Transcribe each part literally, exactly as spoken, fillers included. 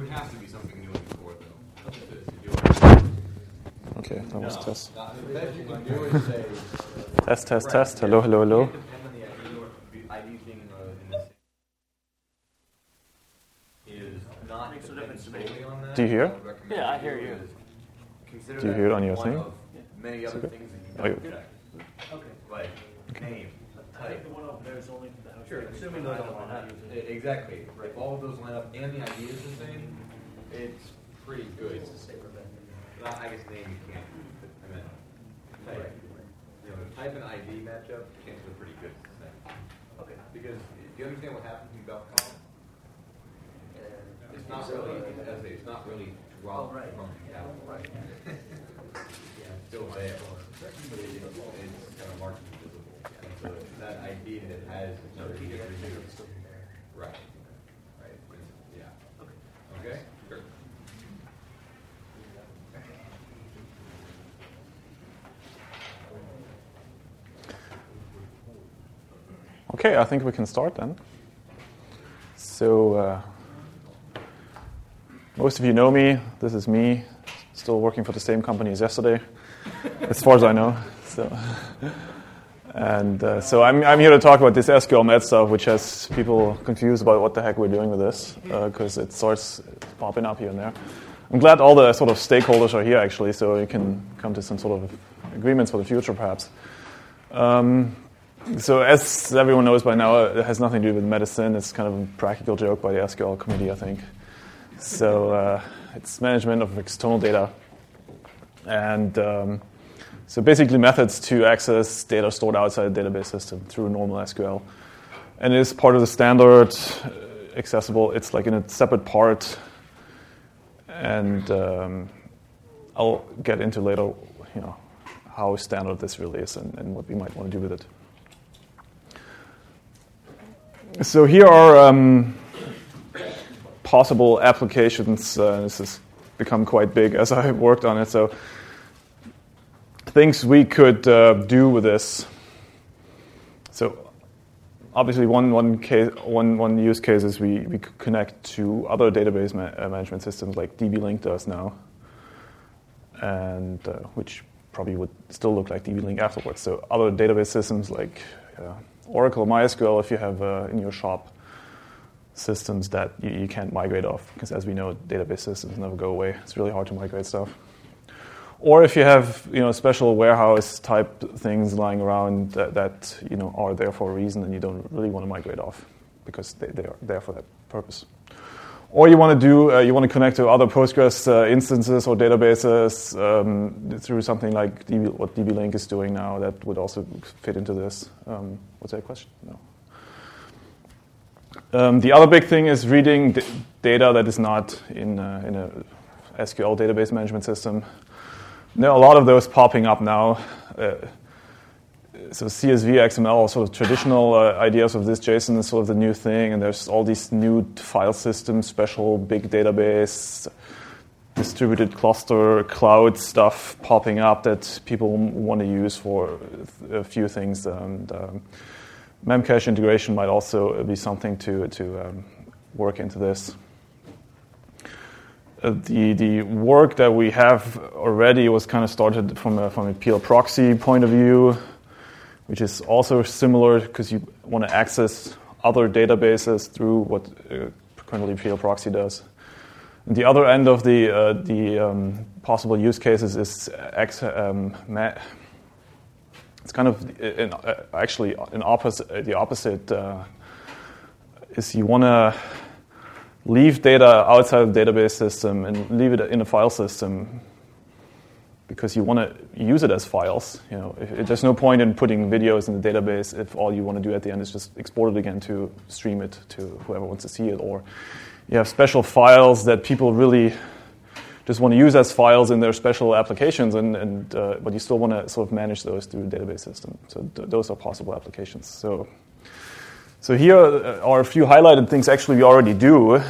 has to be something new in the core, though, to, to do it. Okay, that was No, test. not- The best you can do is say... Test, test, Right, test. yeah. Hello, hello, hello. It can't depend on the I D or the I D being in the, in the same... Is not Makes a dependent difference to me. solely on that. Do you hear? What I would recommend Yeah, I you hear do you. is consider Do you that hear it on your one thing? of many other okay. things that you Oh, don't yeah. check. Okay. Like name, I think type. the one over there is only for the house. Sure, Assuming those don't line up. E- Exactly. If all of those line up and the I D is the same, it's pretty good. It's a safer bet. Well, I guess name you can't. I mean, type. You know, type and I D match up, chances are pretty good. Okay. Because do you understand what happens when you golf call? It's not really, as I say, it's not really dropped Oh, right. from the out. Right. Yeah, it's still there. But it, it, it's kind of marked invisible. And so that I D that it has is sort of get removed. Right. Right. Yeah. Okay? Sure. Okay, I think we can start then. So, uh, most of you know me. This is me, still working for the same company as yesterday, as far as I know. So, and uh, so I'm I'm here to talk about this S Q L Met stuff, which has people confused about what the heck we're doing with this, because uh, it starts popping up here and there. I'm glad all the sort of stakeholders are here actually, so we can come to some sort of agreements for the future, perhaps. Um, So as everyone knows by now, it has nothing to do with medicine. It's kind of a practical joke by the S Q L committee, I think. So uh, it's management of external data. And um, so basically methods to access data stored outside the database system through normal S Q L. And it is part of the standard, uh, accessible. It's like in a separate part. And um, I'll get into later, you know, how standard this really is and, and what we might want to do with it. So here are um, possible applications. Uh, this has become quite big as I worked on it. So things we could uh, do with this. So obviously, one one case, one one use case is we we could connect to other database ma- uh, management systems like D B Link does now, and uh, which probably would still look like D B Link afterwards. So other database systems like uh, Oracle, MySQL, if you have uh, in your shop systems that you, you can't migrate off, because as we know, database systems never go away. It's really hard to migrate stuff. Or if you have, you know, special warehouse type things lying around that, that you know are there for a reason, and you don't really want to migrate off because they, they are there for that purpose. Or you want to do, uh, you want to connect to other Postgres uh, instances or databases um, through something like D B, what D B Link is doing now. That would also fit into this. Um, what's that question? No. Um, the other big thing is reading d- data that is not in uh, in a S Q L database management system. There are a lot of those popping up now. Uh, So C S V, X M L, sort of traditional uh, ideas of this. JSON is sort of the new thing, and there's all these new file systems, special big database, distributed cluster, cloud stuff popping up that people want to use for a few things. And um, Memcache integration might also be something to to um, work into this. Uh, the the work that we have already was kind of started from a, from a P L proxy point of view, which is also similar because you want to access other databases through what uh, currently P L proxy does. And the other end of the uh, the um, possible use cases is X, um, ma- it's kind of in, uh, actually an opposite. The opposite uh, is you want to leave data outside the database system and leave it in a file system, because you want to use it as files. You know, if, if there's no point in putting videos in the database if all you want to do at the end is just export it again to stream it to whoever wants to see it. Or you have special files that people really just want to use as files in their special applications, and, and uh, but you still want to sort of manage those through the database system. So th- those are possible applications. So, so here are a few highlighted things actually we already do.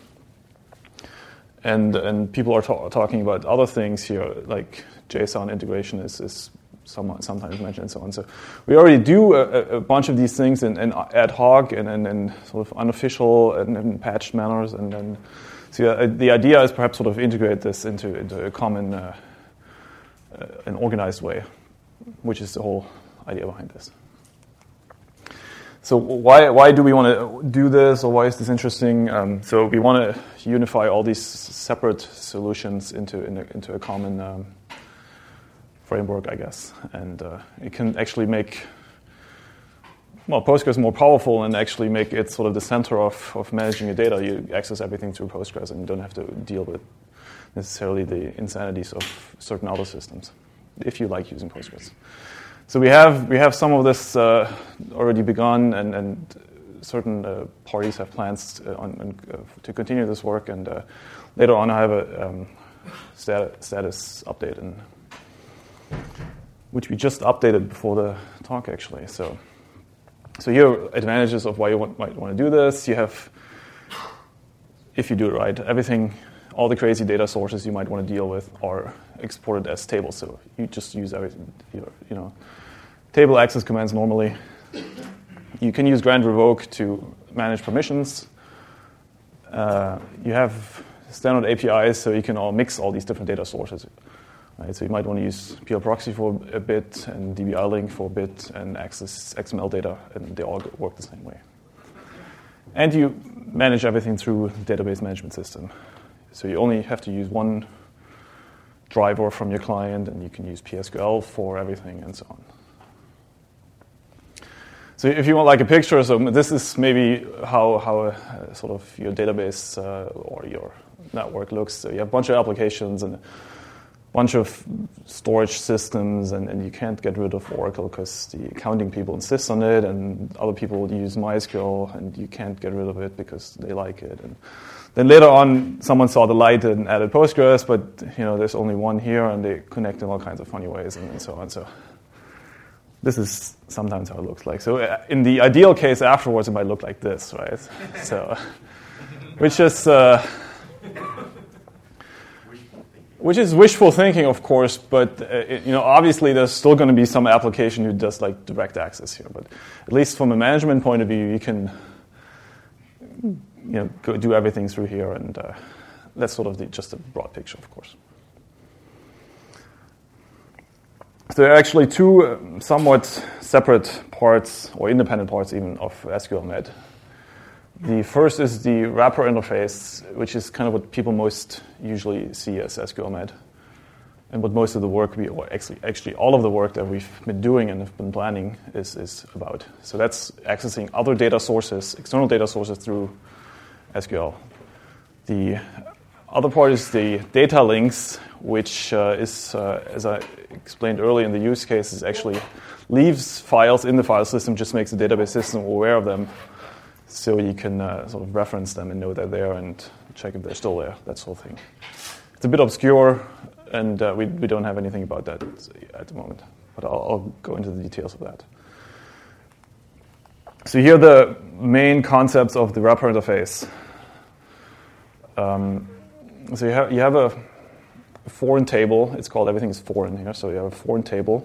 And and people are ta- talking about other things here, like JSON integration is, is some, sometimes mentioned and so on. So we already do a, a bunch of these things in, in ad hoc and in sort of unofficial and in patched manners. And then So uh, the idea is perhaps sort of integrate this into, into a common, uh, uh, an organized way, which is the whole idea behind this. So why why do we want to do this, or why is this interesting? Um, so we want to unify all these separate solutions into in a, into a common um, framework, I guess, and uh, it can actually make well Postgres more powerful and actually make it sort of the center of, of managing your data. You access everything through Postgres, and you don't have to deal with necessarily the insanities of certain other systems, if you like using Postgres. So we have we have some of this uh, already begun, and, and certain uh, parties have plans uh, on, on, uh, to continue this work. And uh, later on, I have a um, stat- status update, in, which we just updated before the talk, actually. So, so here are advantages of why you want, might want to do this. You have, if you do it right, everything, all the crazy data sources you might want to deal with are exported as tables. So you just use everything, you know. Table access commands normally. You can use grant revoke to manage permissions. Uh, you have standard A P Is, so you can all mix all these different data sources. Right? So you might want to use P L proxy for a bit, and D B I link for a bit, and access X M L data, and they all work the same way. And you manage everything through the database management system. So you only have to use one driver from your client, and you can use P S Q L for everything, and so on. So if you want like a picture, so this is maybe how how uh, sort of your database uh, or your network looks. So you have a bunch of applications and a bunch of storage systems, and, and you can't get rid of Oracle because the accounting people insist on it, and other people use MySQL, and you can't get rid of it because they like it. And then later on, someone saw the light and added Postgres, but you know there's only one here, and they connect in all kinds of funny ways, and, and so on. So this is sometimes how it looks like. So in the ideal case, afterwards, it might look like this, right? So, which is uh, which is wishful thinking, of course. But uh, it, you know, obviously, there's still going to be some application who does like direct access here. But at least from a management point of view, you can you know go do everything through here, and uh, that's sort of the, just a broad picture, of course. So there are actually two um, somewhat separate parts, or independent parts even, of S Q L Med. The first is the wrapper interface, which is kind of what people most usually see as S Q L Med, and what most of the work, we, or actually, actually all of the work that we've been doing and have been planning is, is about. So that's accessing other data sources, external data sources through S Q L. The other part is the data links, which uh, is, uh, as I explained earlier in the use case, is actually leaves files in the file system, just makes the database system aware of them, so you can uh, sort of reference them and know they're there and check if they're still there, that sort of thing. It's a bit obscure, and uh, we, we don't have anything about that at the moment, but I'll, I'll go into the details of that. So here are the main concepts of the wrapper interface. Um, so you have, you have a foreign table. It's called everything is foreign here. So you have a foreign table,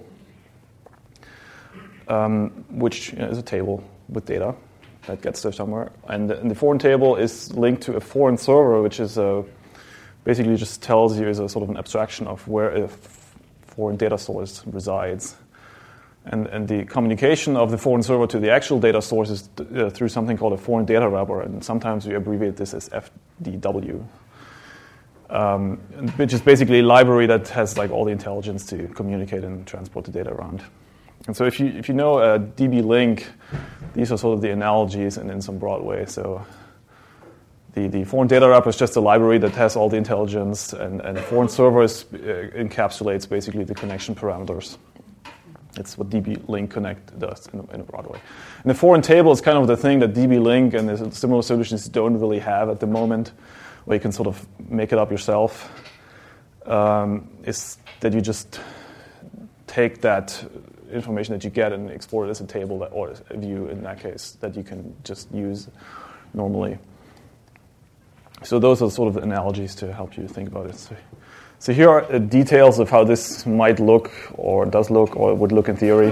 um, which you know, is a table with data that gets there somewhere. And the, and the foreign table is linked to a foreign server, which is a, basically just tells you is a sort of an abstraction of where a f- foreign data source resides. And, and the communication of the foreign server to the actual data source is uh, through something called a foreign data wrapper. And sometimes we abbreviate this as F D W. Um, which is basically a library that has like all the intelligence to communicate and transport the data around. And so if you if you know a D B link, these are sort of the analogies and in some broad way. So the, the foreign data wrapper is just a library that has all the intelligence, and, and foreign server is, uh, encapsulates basically the connection parameters. It's what D B link connect does in a, in a broad way. And the foreign table is kind of the thing that D B link and the similar solutions don't really have at the moment, where you can sort of make it up yourself, um, is that you just take that information that you get and export it as a table, that, or a view in that case, that you can just use normally. So those are sort of the analogies to help you think about it. So, so here are uh, details of how this might look, or does look, or would look in theory.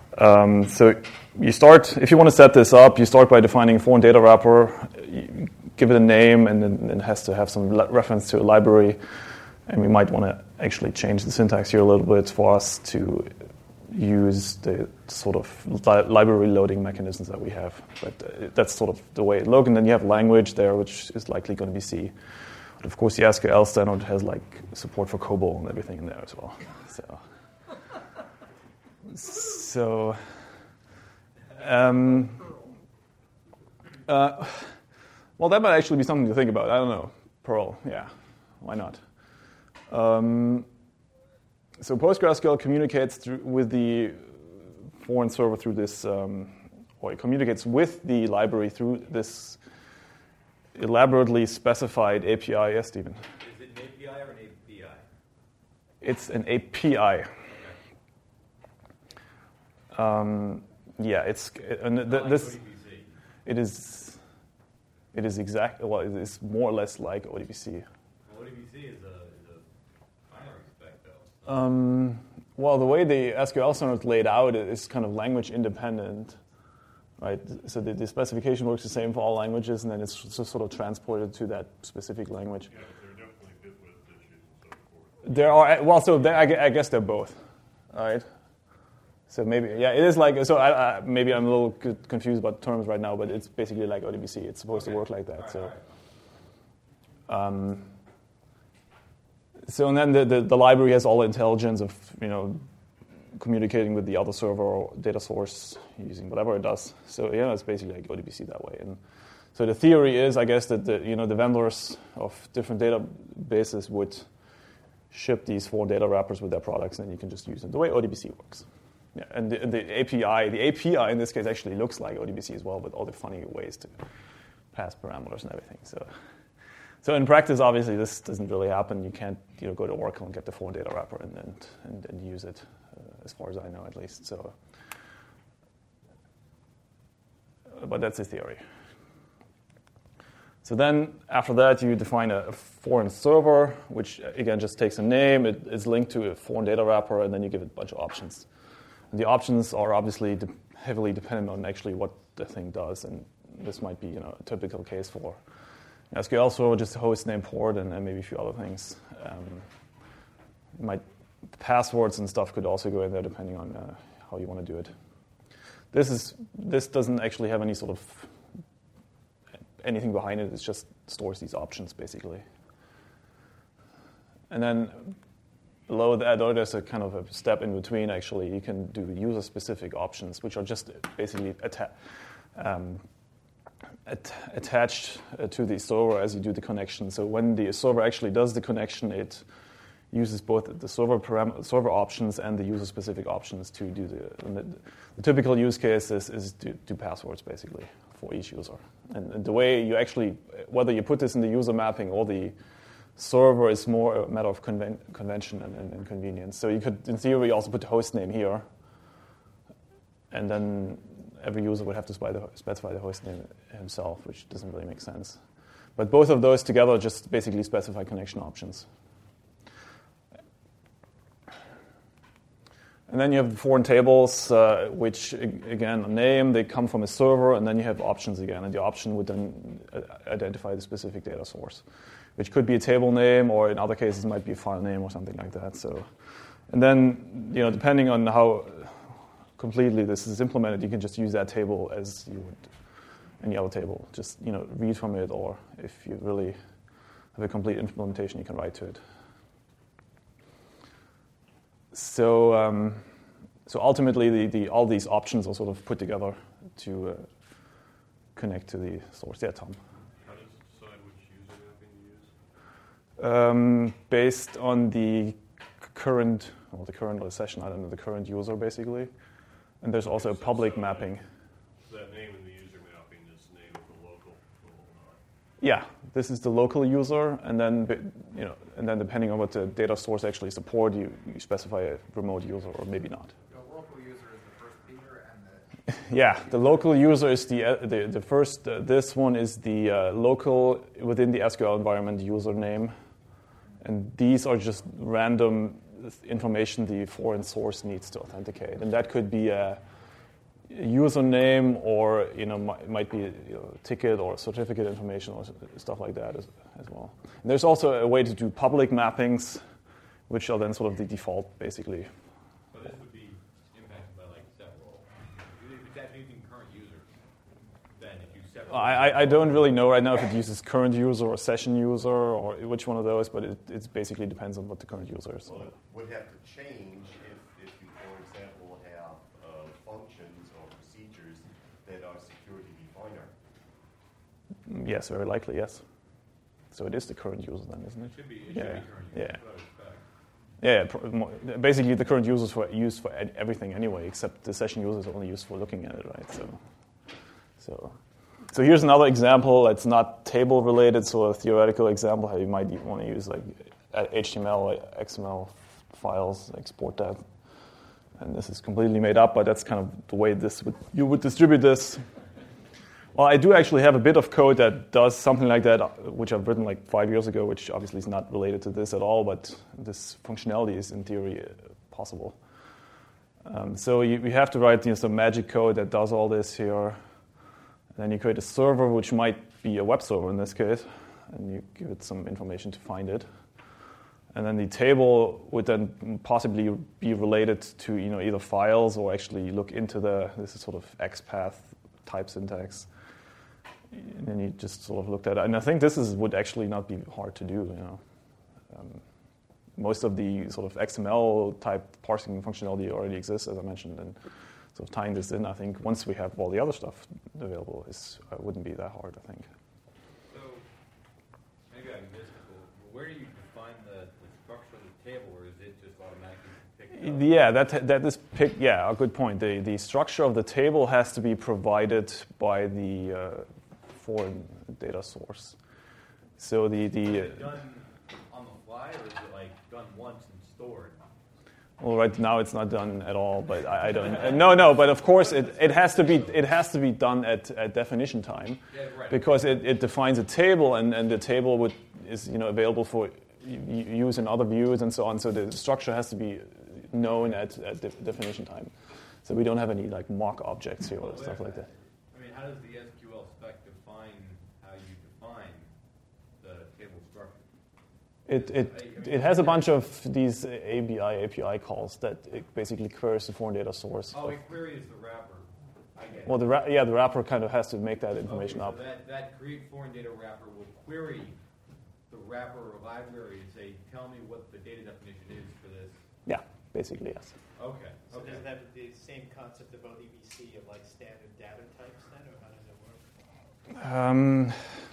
Um, so you start, if you want to set this up, you start by defining a foreign data wrapper. You give it a name, and then it has to have some li- reference to a library. And we might want to actually change the syntax here a little bit for us to use the sort of li- library loading mechanisms that we have. But uh, that's sort of the way it looks. And then you have language there, which is likely going to be C. But of course, the S Q L standard has like support for COBOL and everything in there as well. So, so um, uh, well, that might actually be something to think about. I don't know. Perl, yeah, why not? Um, so PostgreSQL communicates through, with the foreign server through this, um, or it communicates with the library through this elaborately specified A P I. Yes, Stephen? Is it an A P I or an A P I? It's an A P I. Okay. Um, yeah, it's and th- Not this. like O D B C. It is. It is exact. Well, it is more or less like O D B C. Well, O D B C is a is a binary spec though. Um, well, the way the S Q L standard is laid out is kind of language independent, right? So the, the specification works the same for all languages, and then it's just sort of transported to that specific language. Yeah, but there are definitely bit width issues and so forth. There are well, so they, I, gu- I guess they're both, all right? So maybe yeah, it is like so. I, I, maybe I'm a little c- confused about terms right now, but it's basically like O D B C. It's supposed Okay. to work like that. All right, so. all right. Um, so and then the, the, the library has all the intelligence of you know communicating with the other server or data source using whatever it does. So yeah, it's basically like O D B C that way. And so the theory is, I guess, that the you know the vendors of different databases would ship these four data wrappers with their products, and you can just use them the way O D B C works. Yeah, and the, the A P I, the A P I in this case actually looks like O D B C as well, with all the funny ways to pass parameters and everything. So. So in practice, obviously, this doesn't really happen. You can't, you know, go to Oracle and get the foreign data wrapper and and, and, and use it, uh, as far as I know, at least. So, uh, but that's the theory. So then, after that, you define a, a foreign server, which again just takes a name. It is linked to a foreign data wrapper, and then you give it a bunch of options. And the options are obviously de- heavily dependent on actually what the thing does, and this might be, you know, a typical case for S Q L Server, just a host name, port, and, and maybe a few other things. Um, might passwords and stuff could also go in there depending on uh, how you want to do it. This is this doesn't actually have any sort of anything behind it. It just stores these options basically. And then below that, or there's a kind of a step in between. Actually, you can do user-specific options, which are just basically atta- um, At, attached uh, to the server as you do the connection. So when the server actually does the connection, it uses both the server param- server options and the user-specific options to do the. And the, the typical use case is, is to do passwords basically for each user. And, and the way you actually, whether you put this in the user mapping or the server, is more a matter of conven- convention and, and, and convenience. So you could, in theory, also put the host name here, and then every user would have to specify the host name himself, which doesn't really make sense. But both of those together just basically specify connection options. And then you have the foreign tables, uh, which, again, a name, they come from a server, and then you have options again. And the option would then identify the specific data source, which could be a table name, or in other cases, it might be a file name or something like that. So, and then, you know, depending on how completely this is implemented, you can just use that table as you would any other table. Just, you know, read from it, or if you really have a complete implementation, you can write to it. So, um, so ultimately, the, the all these options are sort of put together to uh, connect to the source. Yeah, Tom. How does it decide which user mapping to use? Um, based on the current, well, the current or the session, I don't know, the current user basically. And there's also a public so mapping. So that name in the user mapping is the name of the local. Yeah, this is the local user, and then you know, and then depending on what the data source actually support, you, you specify a remote user or maybe not. The local user is the first Peter, and the Yeah, the local user is the uh, the, the first. Uh, this one is the uh, local within the S Q L environment username, and these are just random information the foreign source needs to authenticate, and that could be a, username, or you know, might, might be you know, ticket or certificate information or stuff like that as, as well. And there's also a way to do public mappings, which are then sort of the default, basically. So this would be impacted by like set role. If it's actually using current users, then if you set role. I, I don't really know right now if it uses current user or session user or which one of those, but it it's basically depends on what the current user is. Well, it would have to change if, if you, for example, have uh, functions or procedures that are security defined. Yes, very likely, yes. So it is the current user then, isn't it? It should be, it yeah. should be current users. Yeah. That's what I would expect. Yeah, pro- mo- basically the current users for used for ed- everything anyway, except the session users are only used for looking at it, right? So, so, so here's another example that's not table related. So a theoretical example how you might want to use like H T M L, or X M L files, export that, and this is completely made up, but that's kind of the way this would you would distribute this. Well, I do actually have a bit of code that does something like that, which I've written like five years ago, which obviously is not related to this at all, but this functionality is in theory uh, possible. Um, so you, you have to write you know, some magic code that does all this here. And then you create a server, which might be a web server in this case, and you give it some information to find it. And then the table would then possibly be related to you know either files or actually look into the, this is sort of X path type syntax. And then you just sort of looked at it. And I think this is would actually not be hard to do. You know, um, most of the sort of X M L type parsing functionality already exists, as I mentioned, and sort of tying this in. I think once we have all the other stuff available, is uh, wouldn't be that hard. I think. So maybe I missed it. But where do you define the, the structure of the table, or is it just automatically picked up? Yeah, that that is pick. Yeah, a good point. The the structure of the table has to be provided by the uh, foreign data source. So the the. Is it done on the fly, or is it like done once and stored? Well, right now it's not done at all, but I, I don't. Uh, no, no, but of course it, it has to be it has to be done at, at definition time, Yeah, right. because it, it defines a table, and, and the table would is you know available for use in other views and so on. So the structure has to be known at, at de- definition time. So we don't have any like mock objects here or Well, stuff like that. I mean, how does the S Q L spec define how you define the table structure? It it it has a bunch of these A B I A P I calls that it basically queries the foreign data source. Oh, it queries the wrapper. I get it. Well, the ra- yeah the wrapper kind of has to make that information okay, up. So that, that create foreign data wrapper will query the wrapper or library and say, tell me what the data definition is for this. Yeah, basically yes. Okay. So Okay. does it have the same concept of O D B C of like standard data types then, or how does it work? Um,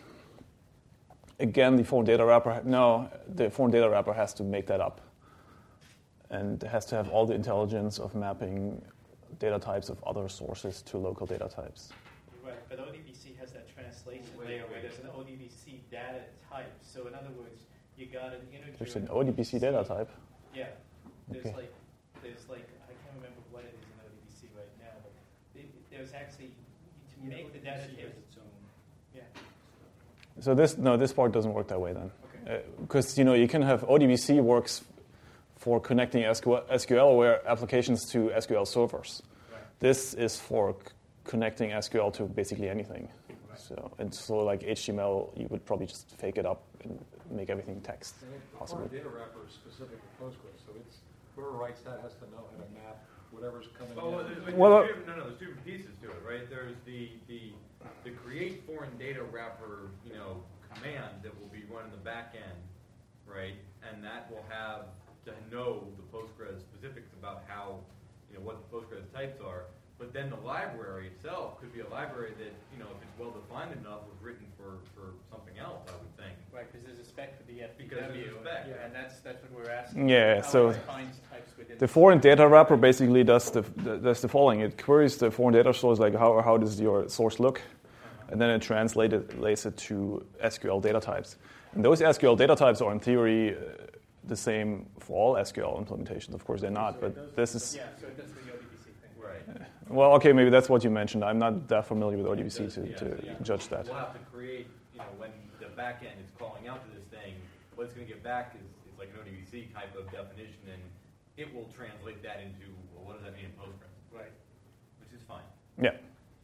again, the foreign data wrapper, no, the foreign data wrapper has to make that up. And it has to have all the intelligence of mapping data types of other sources to local data types. Right, but O D B C has that translation Wait, layer wait. where there's an O D B C data type. So in other words, you got an integer. There's an O D B C data type. Yeah. There's Okay. like, there's like, I can't remember what it is in O D B C right now, but it, there's actually, to make the data table. Yeah. So this no, this part doesn't work that way then, Okay. because you know you can have O D B C works for connecting S Q L-aware applications to S Q L servers. Right. This is for c- connecting S Q L to basically anything. Right. So and so like H T M L, you would probably just fake it up and make everything text. And it- the Possibly. foreign data wrapper is specific to Postgres, so it's whoever writes that has to know how to map whatever's coming Oh, well, in. there's, there's Well, uh, two, no, no, there's two pieces to it, right? There's the, the the create foreign data wrapper, you know, command that will be run in the back end, right? And that will have to know the Postgres specifics about how, you know, what the Postgres types are. But then the library itself could be a library that, you know, if it's well defined enough, was written for, for something else, I would think. Right, because there's a spec for the F B W. Because there's a spec. Yeah, and that's that's what we're asking. Yeah, how so it defines types within the foreign data wrapper basically does the, the does the following. It queries the foreign data source, like how how does your source look, and then it translates it, relates it to S Q L data types. And those S Q L data types are in theory uh, the same for all S Q L implementations. Of course, they're not, So it but does- this is Yeah, so it does the O D B C thing. Right. well, okay. Maybe that's what you mentioned. I'm not that familiar with O D B C to, Yeah, to so yeah. judge that. We'll have to create, you know, when the back end is calling out to this thing, what it's going to get back is, is like an O D B C type of definition, and it will translate that into, well, what does that mean in Postgres? Right. Which is fine. Yeah.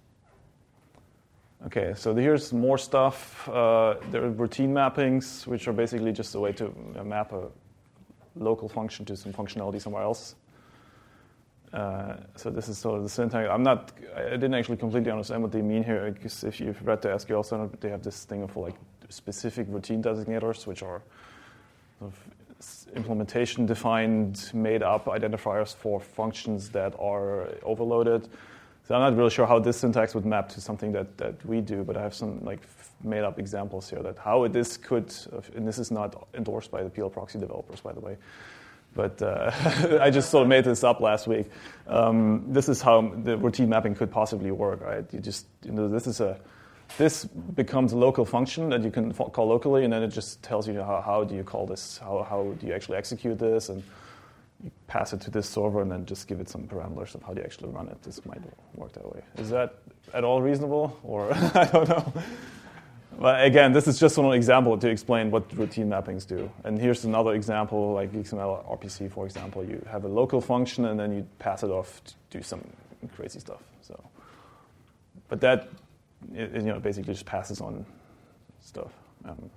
Okay, so here's more stuff. Uh, there are routine mappings, which are basically just a way to map a local function to some functionality somewhere else. Uh, so this is sort of the syntax. I'm not. I didn't actually completely understand what they mean here. Because if you've read the S Q L standard, they have this thing of like specific routine designators, which are sort of implementation-defined, made-up identifiers for functions that are overloaded. So I'm not really sure how this syntax would map to something that, that we do, but I have some like made-up examples here that how this could. And this is not endorsed by the P L proxy developers, by the way. But uh, I just sort of made this up last week. Um, this is how the routine mapping could possibly work, right? You just, you know, this is a, this becomes a local function that you can call locally, and then it just tells you how, how do you call this, how how do you actually execute this, and you pass it to this server, and then just give it some parameters of how do you actually run it. This might work that way. Is that at all reasonable, or I don't know? But again, this is just one example to explain what routine mappings do. And here's another example, like X M L R P C, for example. You have a local function, and then you pass it off to do some crazy stuff. So, but that, it, you know, basically just passes on stuff. Um,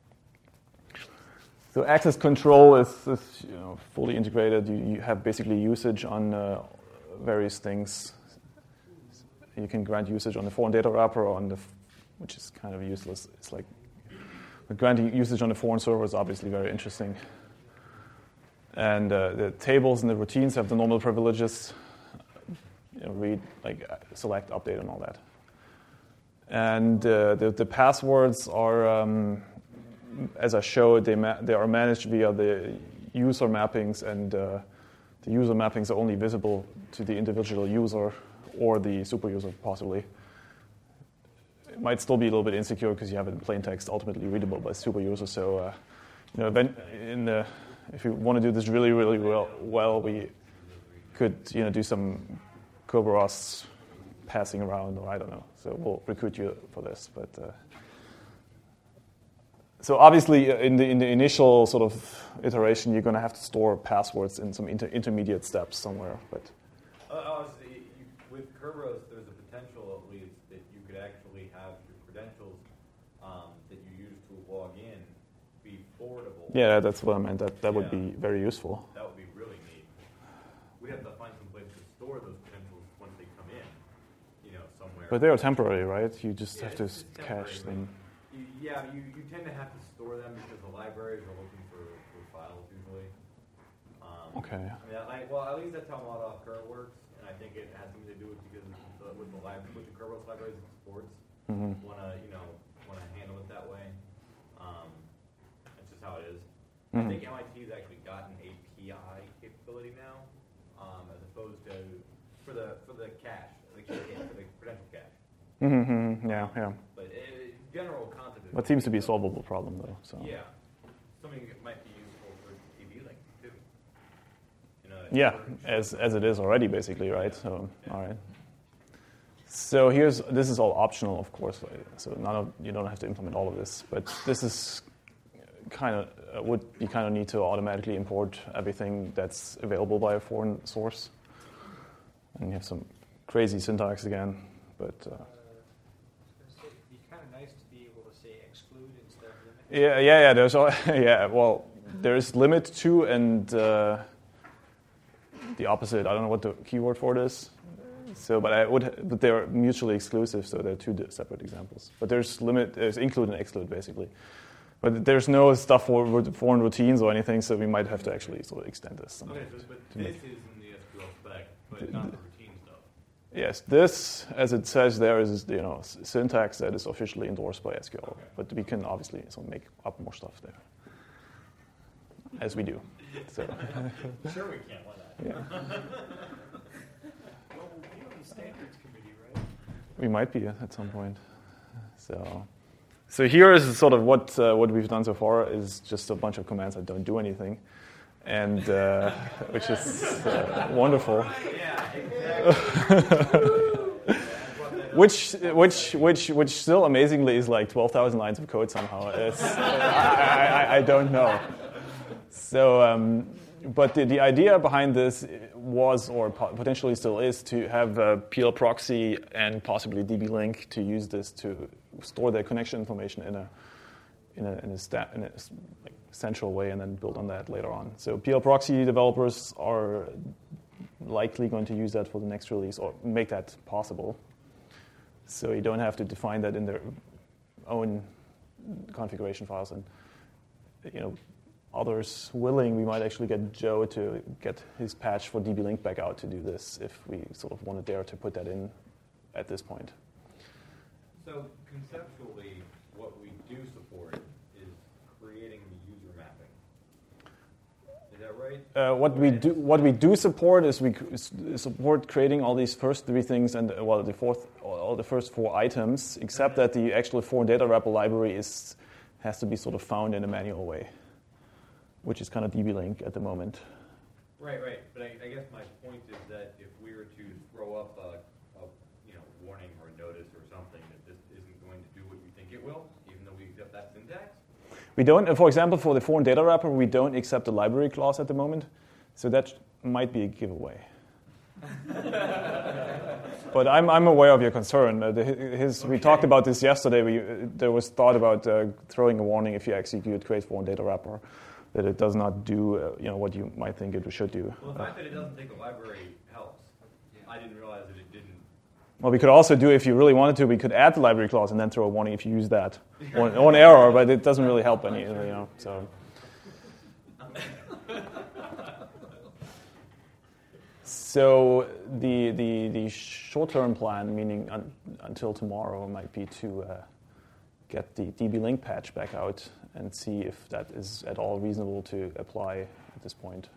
so access control is, is you know, fully integrated. You, you have basically usage on uh, various things. You can grant usage on the foreign data wrapper or on the which is kind of useless. It's like granting usage on the foreign server is obviously very interesting. And uh, the tables and the routines have the normal privileges, you know, read, like select, update, and all that. And uh, the, the passwords are, um, as I showed, they, ma- they are managed via the user mappings, and uh, the user mappings are only visible to the individual user or the super user, possibly. It might still be a little bit insecure because you have it in plain text, ultimately readable by super users. So, uh, you know, then in the, if you want to do this really, really well, well, we could, you know, do some Kerberos passing around, or I don't know. So we'll recruit you for this. But uh, so obviously, in the in the initial sort of iteration, you're going to have to store passwords in some inter- intermediate steps somewhere. But uh, honestly, you, with Kerberos, there's a potential at least that you could actually have your credentials um, that you use to log in be forwardable. Yeah, that's what I meant. That that would Yeah. be very useful. That would be really neat. We'd have to find some place to store those credentials once they come in, you know, somewhere. But they are temporary, right? You just Yeah, have to it's- it's cache temporary, them. You, yeah, you, you tend to have to store them because the libraries are looking for, for files usually. Um, Okay. I mean, I, well, at least that's how Molotov Curl works, and I think it has something to do with because the, with the library, with the Kerberos libraries and sports, Mm-hmm. want to you know want to handle it that way. Um, that's just how it is. Mhm. I think M I T has actually gotten A P I capability now, um, as opposed to for the for the cache, the, for the credential cache. Mm-hmm. Yeah, yeah. But uh, general concept is. What seems to be a solvable problem, though. So. Yeah, something that might be useful for T V link too. You know, Yeah, as as it is already, basically, right? So, all right. So here's this is all optional, of course. So none of you don't have to implement all of this, but this is kind of uh, would be kind of neat to automatically import everything that's available by a foreign source. And you have some crazy syntax again, but. Uh, It'd be kind of nice to be able to say exclude instead of limit. Yeah, yeah, yeah. There's all, yeah. Well, there's limit to and uh, the opposite. I don't know what the keyword for it is. So, but I would, but they're mutually exclusive. So they're two di- separate examples. But there's limit, there's include and exclude basically. But there's no stuff for ro- foreign routines or anything. So we might have to actually sort of extend this. somehow Okay, so, but to this make- is in the S Q L spec, but not the routine stuff. Yes, this, as it says there, is you know s- syntax that is officially endorsed by S Q L. Okay. But we can obviously sort of make up more stuff there, as we do. So. Sure, we can. Why not? Yeah. Well, we'll be on the standards committee, right? We might be at some point. So, so here is sort of what uh, what we've done so far is just a bunch of commands that don't do anything, and uh, which is uh, wonderful. Yeah, exactly. Which which which which still amazingly is like twelve thousand lines of code somehow. It's, I, I, I don't know. So um, but the, the idea behind this was, or potentially still is, to have a P L proxy and possibly D B Link to use this to store their connection information in a in a in a, sta- in a like, central way, and then build on that later on. So P L proxy developers are likely going to use that for the next release, or make that possible. So you don't have to define that in their own configuration files, and you know, others willing, we might actually get Joe to get his patch for D B Link back out to do this if we sort of want to dare to put that in at this point. So conceptually, what we do support is creating the user mapping. Is that right? Uh, what we do, what we do support is we c- support creating all these first three things and uh, well, the fourth, all the first four items, except that the actual foreign data wrapper library is has to be sort of found in a manual way, which is kind of D B Link at the moment. Right, right. But I, I guess my point is that if we were to throw up a, a you know warning or a notice or something that this isn't going to do what you think it will, even though we accept that syntax. We don't, for example, for the foreign data wrapper, we don't accept the library clause at the moment, so that might be a giveaway. But I'm I'm aware of your concern. Uh, the, his, okay. We talked about this yesterday. We, uh, there was thought about uh, throwing a warning if you execute create foreign data wrapper that it does not do uh, you know what you might think it should do. Well, the fact that it doesn't take a library helps. I didn't realize that it didn't. Well, we could also do, if you really wanted to, we could add the library clause and then throw a warning if you use that. or, or an error, but it doesn't really help any, you know, so. So the the, the short-term plan, meaning un, until tomorrow, might be to uh, get the D B Link patch back out and see if that is at all reasonable to apply at this point.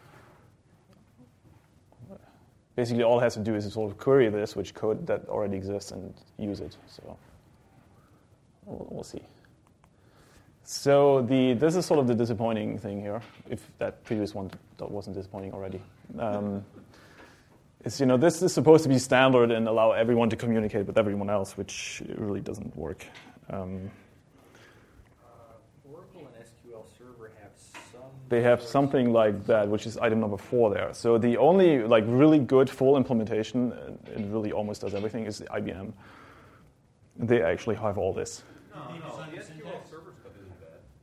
Basically, all it has to do is sort of query this, which code that already exists, and use it. So we'll, we'll see. So the this is sort of the disappointing thing here, if that previous one wasn't disappointing already. Um, is you know this is supposed to be standard and allow everyone to communicate with everyone else, which really doesn't work. Um, uh, Oracle and S Q L Server have some. They have something like that, which is item number four there. So the only like really good full implementation, and it really almost does everything, is the I B M. They actually have all this. No, no, the S Q L Server stuff isn't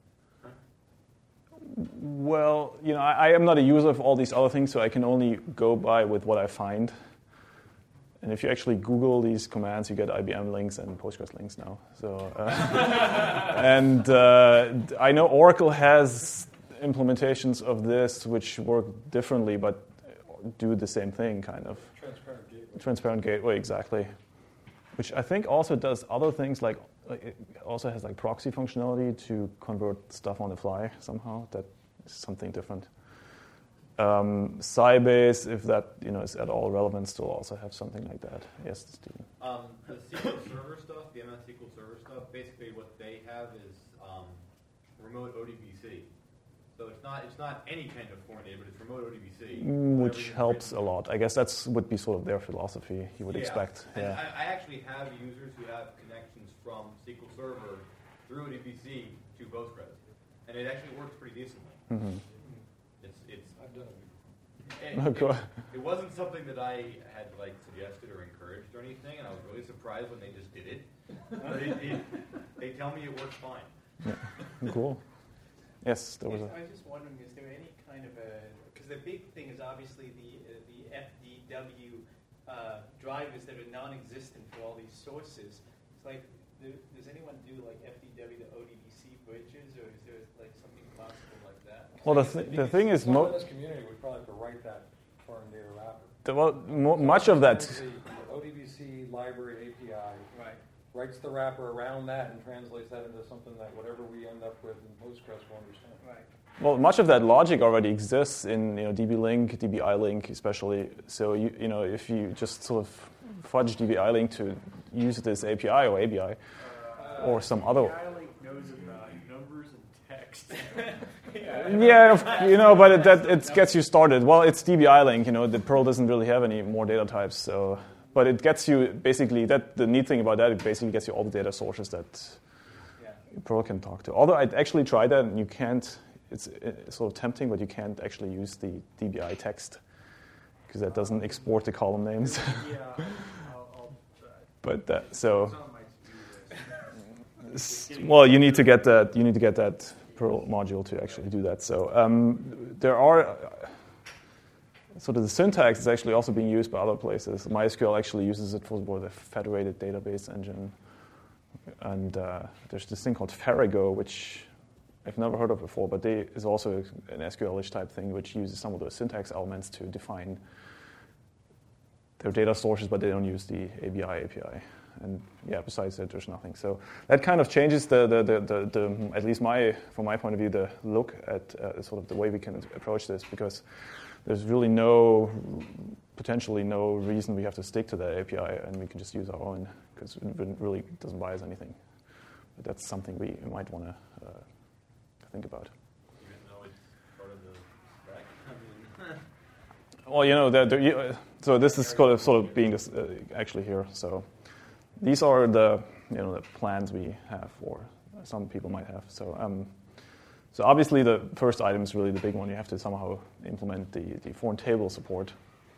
bad. Well, you know, I, I am not a user of all these other things, so I can only go by with what I find. And if you actually Google these commands, you get I B M links and Postgres links now. So, uh, and uh, I know Oracle has implementations of this which work differently, but do the same thing, kind of. Transparent gateway. Transparent gateway, exactly. Which I think also does other things, like, like it also has like proxy functionality to convert stuff on the fly somehow. That is something different. Um, Sybase, if that you know is at all relevant, still also have something like that. Yes, Stephen. Um, the S Q L Server stuff, the M S S Q L Server stuff, basically what they have is um, remote O D B C. So it's not it's not any kind of foreign data, but it's remote O D B C. Which helps a lot. I guess that's would be sort of their philosophy. You would yeah. expect. And yeah. I, I actually have users who have connections from S Q L Server through O D B C to Postgres, and it actually works pretty decently. Mm-hmm. It's it's. I've done it. It, Okay. it, it wasn't something that I had like suggested or encouraged or anything, and I was really surprised when they just did it. But it, it, they tell me it works fine. Yeah. Cool. Yes, there was a. I was just wondering, is there any kind of a, because the big thing is obviously the uh, the F D W uh, drivers that are non-existent for all these sources. It's like, do, does anyone do like F D W to O D B C bridges, or is there like something possible like that? Well, the th- the thing is, Mo- mo- this community would probably have to write that foreign data wrapper. the, well, mo- much of that. The O D B C library A P I Right. writes the wrapper around that and translates that into something that whatever we end up with in Postgres will understand. Right. Well, much of that logic already exists in you know D B Link, D B I Link, especially. So you you know if you just sort of fudge D B I Link to use this A P I or A B I Uh, or some other. D B I Link knows about numbers and text. Yeah, you know, but it, that it gets you started. Well, it's D B I Link. You know, the Perl doesn't really have any more data types, so. But it gets you basically that the neat thing about that, it basically gets you all the data sources that Yeah. Perl can talk to. Although I actually tried that, and you can't it's, it's sort of tempting, but you can't actually use the D B I text because that doesn't export the column names. Yeah, I'll, I'll try. But that, so, Some might do this. s- well, you need to get that. You need to get that Perl module to actually do that. So um, there are. Uh, sort of the syntax is actually also being used by other places. MySQL actually uses it for the federated database engine. And uh, there's this thing called Farrago, which I've never heard of before, but they is also an S Q L-ish type thing, which uses some of those syntax elements to define their data sources, but they don't use the A B I A P I. And yeah, besides that, there's nothing. So that kind of changes the, the, the, the, the at least my, from my point of view, the look at uh, sort of the way we can approach this, because there's really no, potentially no reason we have to stick to that A P I, and we can just use our own, because it really doesn't buy us anything. But that's something we might want to uh, think about. Even though it's part of the stack. I mean, Well, you know, the, the, uh, so this is sort of, sort of being this, uh, actually here. So these are the, you know, the plans we have, or some people might have. So. Um, So obviously the first item is really the big one. You have to somehow implement the, the foreign table support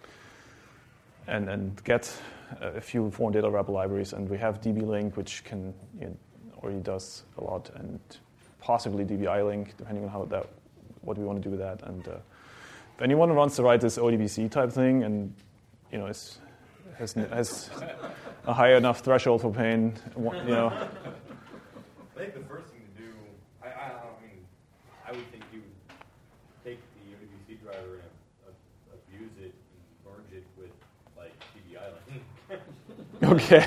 and, and get a few foreign data wrapper libraries. And we have D B Link, which can, you know, already does a lot, and possibly D B I Link, depending on how that, what we want to do with that. And uh, if anyone wants to write this O D B C type thing, and you know, is, has has a high enough threshold for pain, you know. I think the first thing to do, I, I, I mean, I would think you would take the O D B C driver and uh, abuse it and merge it with like D B I Link. Okay.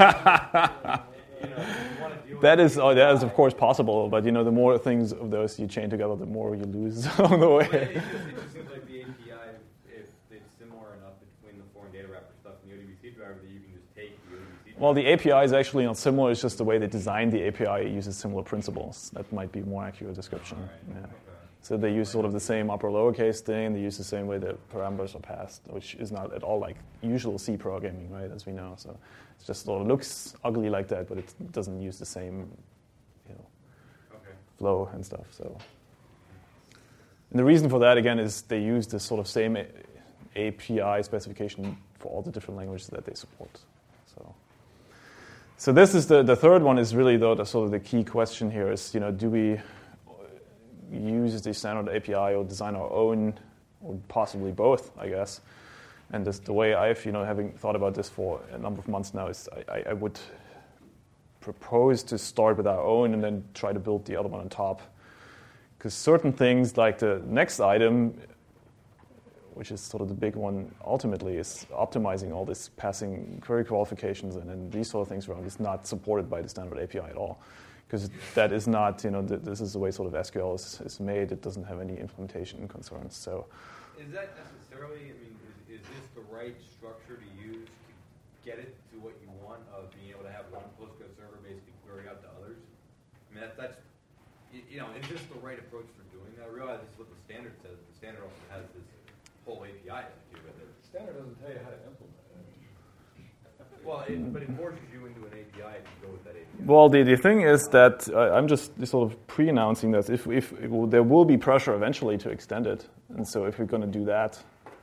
You know, you want to deal That with is, oh, that is of course possible, but you know, the more things of those you chain together, the more you lose along the But it way. just, it just seems like the A P I, if it's similar enough between the foreign data wrapper stuff and the O D B C driver, that you can just take the O D B C driver. Well, the A P I is actually not similar. It's just the way they designed the A P I uses similar principles. That might be a more accurate description. All right. Yeah. Okay. So they use sort of the same upper lowercase thing. They use the same way that parameters are passed, which is not at all like usual C programming, right? As we know. So it just sort of looks ugly like that, but it doesn't use the same, you know, Okay. flow and stuff. So, and the reason for that again is they use this sort of same A P I specification for all the different languages that they support. So, so this is the the third one is really though the sort of the key question here is, you know, do we use the standard A P I or design our own, or possibly both, I guess. And this, the way I've, you know, having thought about this for a number of months now is I, I would propose to start with our own and then try to build the other one on top. Because certain things like the next item, which is sort of the big one ultimately, is optimizing all this passing query qualifications and, and these sort of things around is not supported by the standard A P I at all. Because that is not, you know, th- this is the way sort of S Q L is, is made. It doesn't have any implementation concerns. So, Is that necessarily, I mean, is, is this the right structure to use to get it to what you want of being able to have one Postgres server basically query out to others? I mean, that, that's, you, you know, is this the right approach for doing that? I realize this is what the standard says. The standard also has this whole A P I to do with it. The standard doesn't tell you how to implement it. Well, it, but it forces you into an A P I if you go with that A P I. well, the, the thing is that uh, I'm just sort of pre-announcing that if, if it will, there will be pressure eventually to extend it. And so if we're going to do that,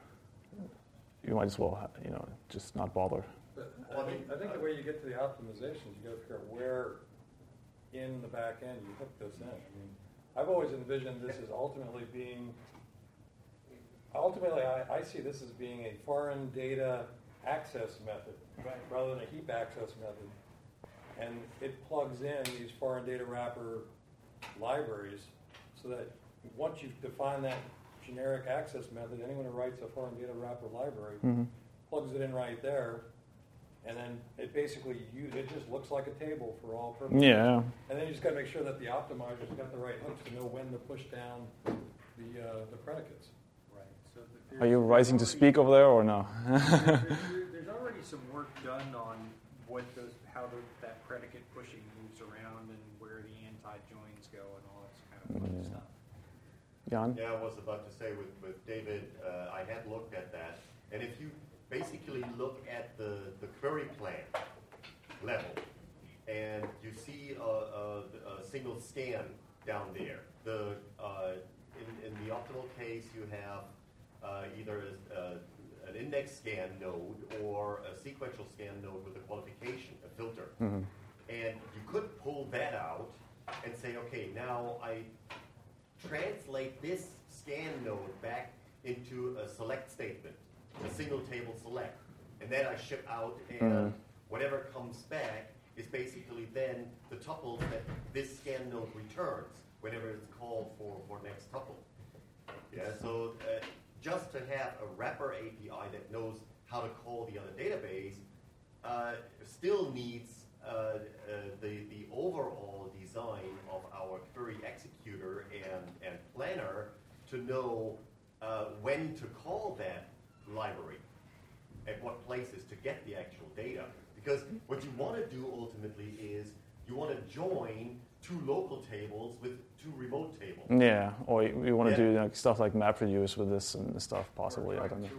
you might as well, you know, just not bother. But I think, I think the way you get to the optimizations, you got to figure out where in the back end you hook this in. I mean, I've always envisioned this as ultimately being, ultimately I, I see this as being a foreign data access method, right, rather than a heap access method. And it plugs in these foreign data wrapper libraries so that once you've defined that generic access method, anyone who writes a foreign data wrapper library Mm-hmm. plugs it in right there, and then it basically use, it just looks like a table for all purposes. Yeah. And then you just got to make sure that the optimizer's got the right hooks to know when to push down the uh, the predicates. Right. So th- Are you there's rising to already- speak over there or no? there's, there's already some work done on what those, how the, that predicate pushing moves around and where the anti-joins go and all that kind of fun Yeah. stuff. Jan? Yeah, I was about to say with, with David, uh, I had looked at that. And if you basically look at the, the query plan level, and you see a, a, a single scan down there, the uh, the optimal case, you have uh, either a, a, an index scan node or a sequential scan node with a qualification, a filter. Mm-hmm. And you could pull that out and say, okay, now I translate this scan node back into a select statement, a single table select. And then I ship out, and mm-hmm. whatever comes back is basically then the tuple that this scan node returns whenever it's called for, for next tuple. Yeah, so uh, just to have a wrapper A P I that knows how to call the other database uh, still needs uh, uh, the, the overall design of our query executor and, and planner to know uh, when to call that library, at what places to get the actual data. Because what you want to do ultimately is you want to join two local tables with two remote tables. Yeah, or we want to yeah. do like, stuff like MapReduce with this and stuff, possibly. I don't know.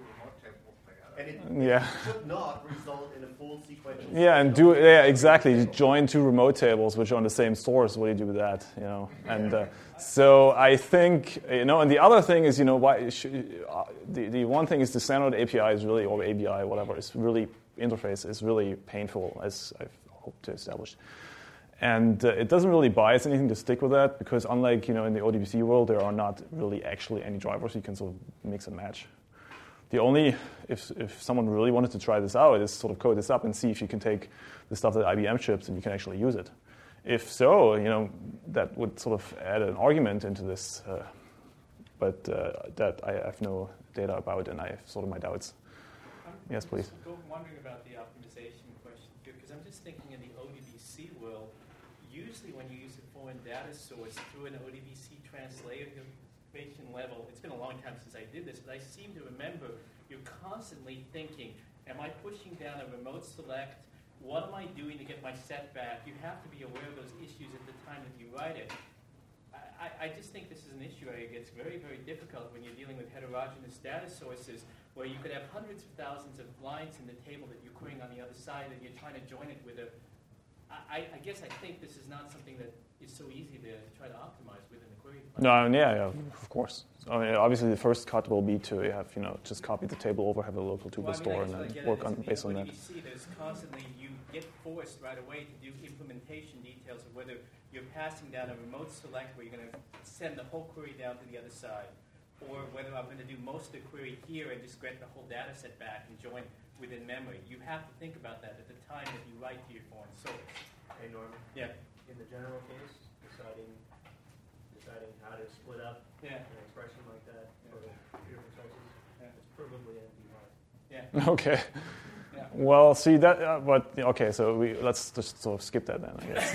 And it, yeah. it should not result in a full sequential. Yeah, and do yeah exactly. Join two remote tables which are on the same source. What do you do with that? You know, and uh, so I think you know. And the other thing is, you know, why should, uh, the the one thing is the standard A P I is really, or A B I, whatever, is really interface is really painful, as I've hoped to establish. And uh, it doesn't really bias anything to stick with that, because unlike, you know, in the O D B C world, there are not really actually any drivers you can sort of mix and match. The only, if if someone really wanted to try this out, is sort of code this up and see if you can take the stuff that I B M ships and you can actually use it. If so, you know, that would sort of add an argument into this, uh, but uh, that I have no data about, and I have sort of my doubts. I'm Yes, please. Just wondering about the optimization question, because I'm just thinking in the O D B C world, usually when you use a foreign data source through an O D B C translation level, it's been a long time since I did this, but I seem to remember you're constantly thinking, am I pushing down a remote select? What am I doing to get my setback? You have to be aware of those issues at the time that you write it. I, I just think this is an issue where it gets very, very difficult when you're dealing with heterogeneous data sources, where you could have hundreds of thousands of lines in the table that you're querying on the other side, and you're trying to join it with a... I, I guess I think this is not something that is so easy to try to optimize within the query. No, I mean, yeah, yeah, of course. I mean, obviously, the first cut will be to have, you know, just copy the table over, have a local tuple well, I mean, store, and then work on based on that. O D B C, there's constantly, you get forced right away to do implementation details of whether you're passing down a remote select where you're going to send the whole query down to the other side, or whether I'm going to do most of the query here and just get the whole data set back and join within memory. You have to think about that at the time that you write to your foreign source. Hey, Norman. Yeah. In the general case, deciding deciding how to split up yeah. an expression like that for two different sources, yeah. It's provably N P hard. Yeah. Okay. Yeah. Well, see that, uh, but okay. So we let's just sort of skip that then, I guess.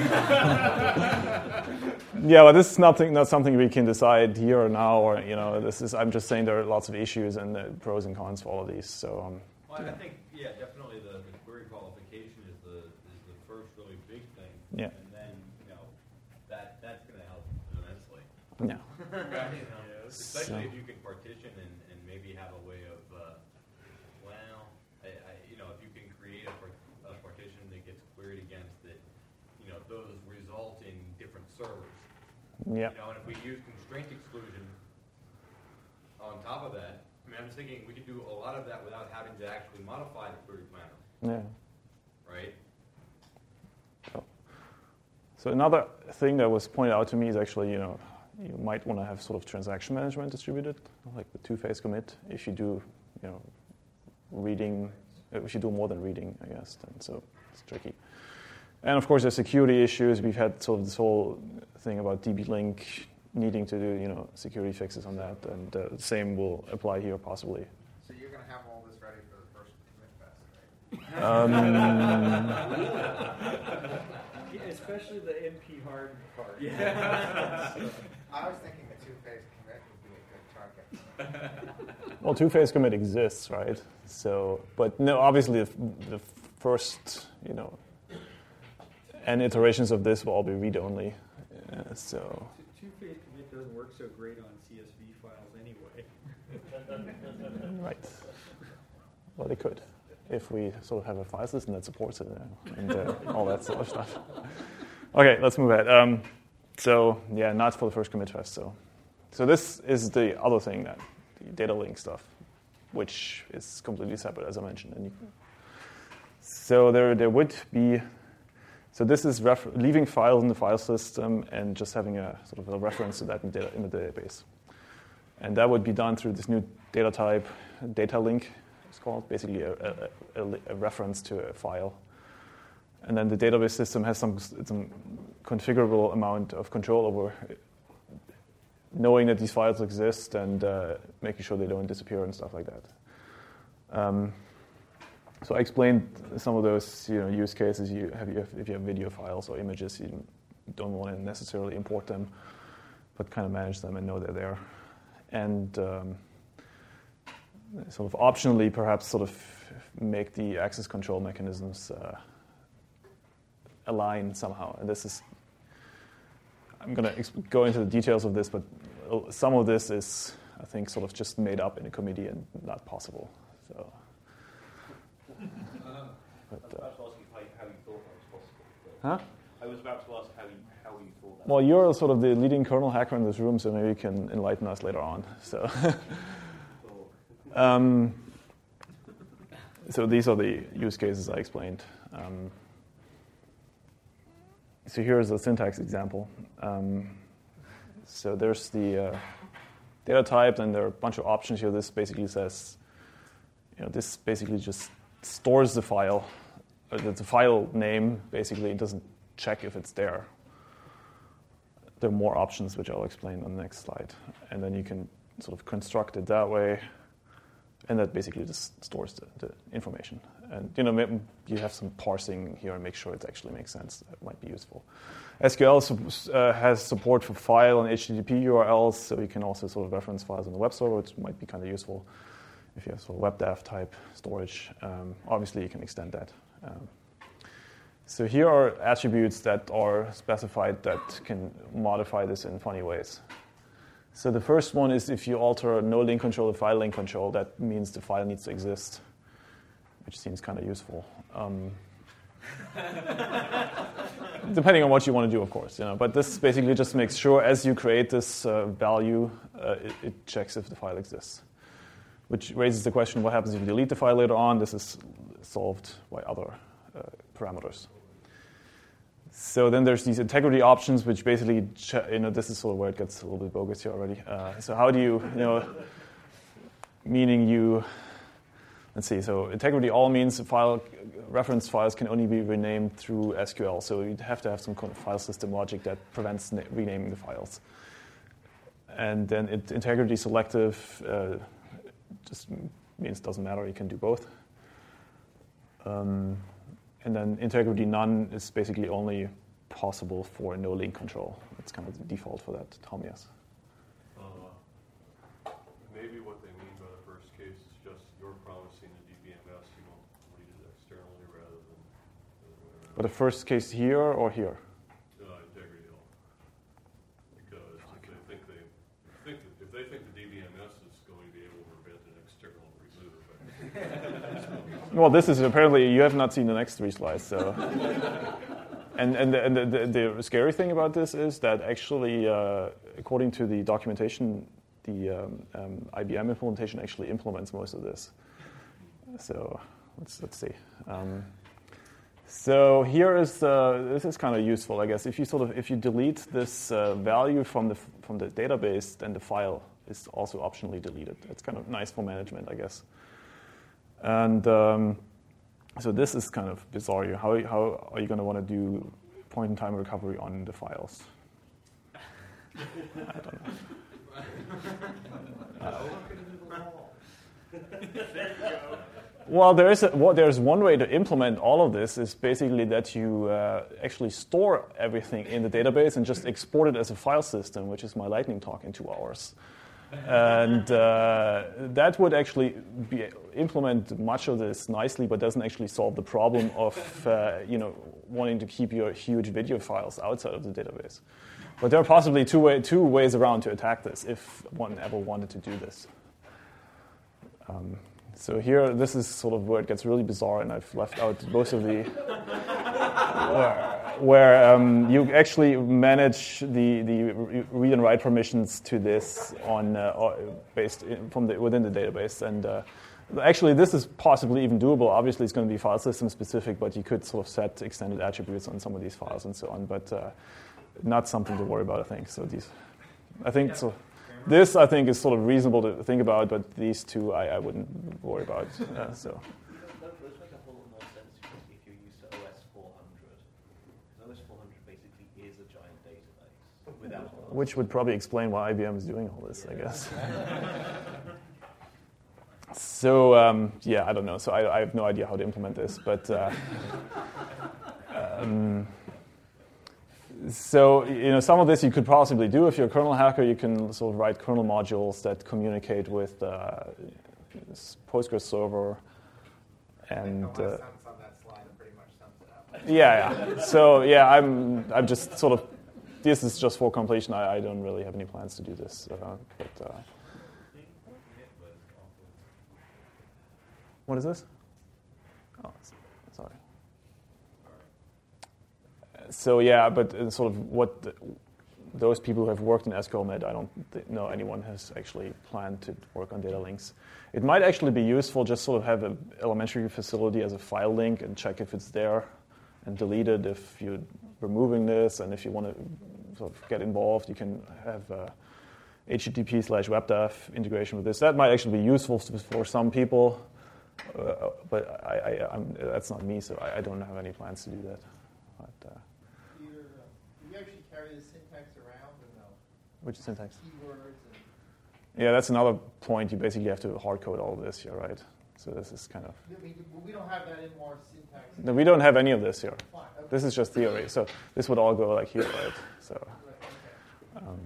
Yeah, but this is nothing, not something we can decide here or now, or you know, this is. I'm just saying there are lots of issues and uh, pros and cons for all of these. So. Um, well, I think yeah, definitely the, the query qualification is the is the first really big thing. Yeah. And then you know that that's going to help immensely. Yeah. Right? You know, Yeah. especially So. if you can partition and, and maybe have a way of uh, well, I, I, you know, if you can create a, part, a partition that gets queried against that, you know, those result in different servers. Yeah. You know, and if we use constraint exclusion on top of that, I mean, I'm just thinking we could do a lot of that without having to actually modify the query planner, Yeah. right? So, so another thing that was pointed out to me is actually, you know, you might want to have sort of transaction management distributed, like the two-phase commit. If you do, you know, reading, if you do more than reading, I guess, then so it's tricky. And of course, there's security issues. We've had sort of this whole thing about D B link needing to do, you know, security fixes on that, and uh, the same will apply here possibly. So you're going to have all this ready for the first commit fest, right? Um, Yeah, especially the N P hard part. Yeah. I was thinking the two-phase commit would be a good target. Well, two-phase commit exists, right? So, but no, obviously the, the first, you know, and iterations of this will all be read-only. Uh, so. Two-phase commit doesn't work so great on C S V files anyway. Right. Well, they could, if we sort of have a file system that supports it uh, and uh, all that sort of stuff. Okay, let's move ahead. Um, so, yeah, not for the first commit fest, so so this is the other thing, that the data link stuff, which is completely separate, as I mentioned. And you, so there, there would be. So this is ref- leaving files in the file system and just having a sort of a reference to that in, data, in the database. And that would be done through this new data type, data link, it's called, basically a, a, a, a reference to a file. And then the database system has some, some configurable amount of control over knowing that these files exist and uh, making sure they don't disappear and stuff like that. Um, So I explained some of those, you know, use cases. You have, you have, if you have video files or images, you don't want to necessarily import them, but kind of manage them and know they're there. And um, sort of optionally, perhaps, sort of make the access control mechanisms uh, align somehow. And this is, I'm going to exp- go into the details of this, but some of this is, I think, sort of just made up in a committee and not possible. So. But, uh, I was about to ask you how, how you thought that was possible. Huh? I was about to ask how you, how you thought that Well, you're sort of the leading kernel hacker in this room, so maybe you can enlighten us later on. So, um, so these are the use cases I explained. Um, so here's a syntax example. Um, so there's the uh, data type, and there are a bunch of options here. This basically says, you know, this basically just stores the file, or the file name, basically. It doesn't check if it's there. There are more options, which I'll explain on the next slide. And then you can sort of construct it that way, and that basically just stores the, the information. And, you know, maybe you have some parsing here and make sure it actually makes sense. That might be useful. S Q L uh, has support for file and H T T P U R Ls, so you can also sort of reference files on the web server, which might be kind of useful if you have sort of web dev type storage. Um, obviously, you can extend that. Um, so here are attributes that are specified that can modify this in funny ways. So the first one is if you alter no link control to file link control, that means the file needs to exist, which seems kind of useful. Um, depending on what you want to do, of course. You know, but this basically just makes sure as you create this uh, value, uh, it, it checks if the file exists. Which raises the question, what happens if you delete the file later on? This is solved by other uh, parameters. So then there's these integrity options, which basically, che- you know, this is sort of where it gets a little bit bogus here already. Uh, so how do you, you know, meaning you, let's see, so integrity all means file reference files can only be renamed through S Q L. So you'd have to have some kind of file system logic that prevents na- renaming the files. And then it, integrity selective, uh, just means it doesn't matter, you can do both. Um, and then integrity none is basically only possible for no link control. It's kind of the default for that. Tom, yes? Uh, maybe what they mean by the first case is just you're promising the D B M S you won't read it externally rather than... Uh, but the first case here or here? Uh, integrity all. Because if they think they think that, if they think the D B M S is going to be able to prevent an external remove. Well, this is apparently, you have not seen the next three slides, so. and and, the, and the, the, the scary thing about this is that actually, uh, according to the documentation, the um, um, I B M implementation actually implements most of this. So let's let's see. Um, so here is uh, this is kind of useful, I guess. If you sort of if you delete this uh, value from the from the database, then the file is also optionally deleted. It's kind of nice for management, I guess. And um, so this is kind of bizarre. How how are you going to want to do point-in-time recovery on the files? I don't know. Uh, well, there is a, well, there's one way to implement all of this is basically that you uh, actually store everything in the database and just export it as a file system, which is my lightning talk in two hours. And uh, that would actually be, implement much of this nicely, but doesn't actually solve the problem of uh, you know wanting to keep your huge video files outside of the database. But there are possibly two, way, two ways around to attack this if one ever wanted to do this. Um, so here, this is sort of where it gets really bizarre, and I've left out most of the... Where, where um, you actually manage the, the read and write permissions to this on uh, based in, from the, within the database. And uh, actually, this is possibly even doable. Obviously, it's going to be file system specific, but you could sort of set extended attributes on some of these files and so on. But uh, not something to worry about, I think. So these, I think so. This, I think, is sort of reasonable to think about, but these two, I, I wouldn't worry about. Uh, so. Those make a whole lot more sense if you're used to O S four hundred. Because O S four hundred basically is a giant database without. Which would probably explain why I B M is doing all this, I guess. So um, yeah, I don't know. So I, I have no idea how to implement this, but. Uh, um, So, you know, some of this you could possibly do. If you're a kernel hacker, you can sort of write kernel modules that communicate with uh, Postgres server. And I think the uh, last sentence on that slide pretty much sums it up. yeah, yeah. So yeah, I'm I'm just sort of. This is just for completion. I, I don't really have any plans to do this. Uh, but uh, what is this? Oh, sorry. So yeah, but uh, sort of what the, those people who have worked in S Q L Met, I don't th- know anyone has actually planned to work on data links. It might actually be useful just sort of have an elementary facility as a file link and check if it's there and delete it if you're removing this. And if you want to sort of get involved, you can have uh, H T T P slash webdev integration with this. That might actually be useful for some people, uh, but I, I, I'm, that's not me, so I, I don't have any plans to do that. But, uh, Do you actually carry the syntax around or no? Which syntax? Keywords and Yeah, that's another point. You basically have to hard code all this here, right? So this is kind of. we, we don't have that in more syntax. No, we don't have any of this here. Fine, okay. This is just theory. So this would all go like here, right? So, um,